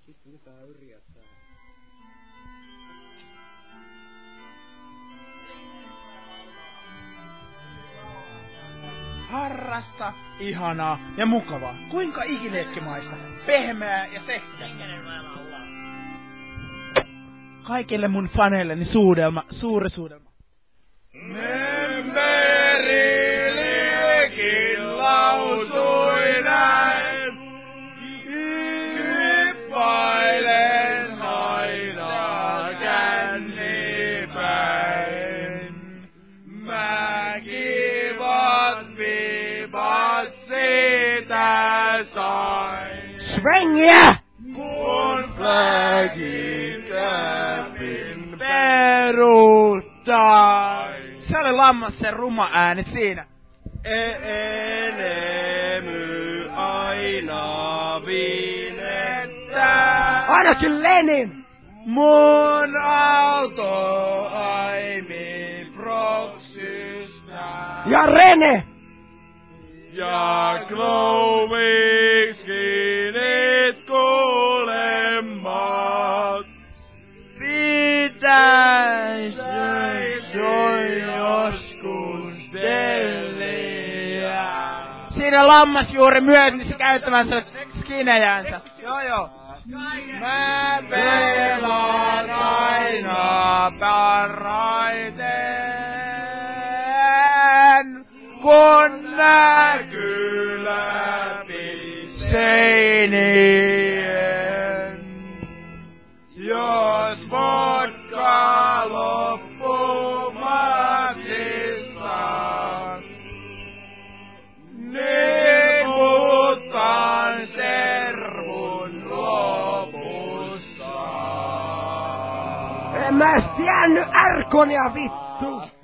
Vittu mitä yrittää. Harrasta, ihanaa ja mukavaa. Kuinka ikileskimaista, pehmeää ja seksikästä. Kaikille mun faneilleni suuri suudelma. Memberillekin lausui näin. Kippailen aina kännipäin. Mä kivat viivat siitä sain. Svengiä! Kun flagin käpin peruuttain. Se oli lammas sen ruma ääni siinä. Enemy aina viinettä. Ainakin Lenin! Mun auto aimi Proxystä. Ja Rene! Ja Glowikskin et kuulemmat. Pitäis soi joskus delliä. Siinä lammas juuri myönsi käyttämänsä skinejänsä. Joo. Mä pelaan aina parhaiten, kun näkyy läpi seinien. Jos vodka loppuu matsissa, niin muuttan servun lopussa. En mä edes tiennyt Erkonia vittu!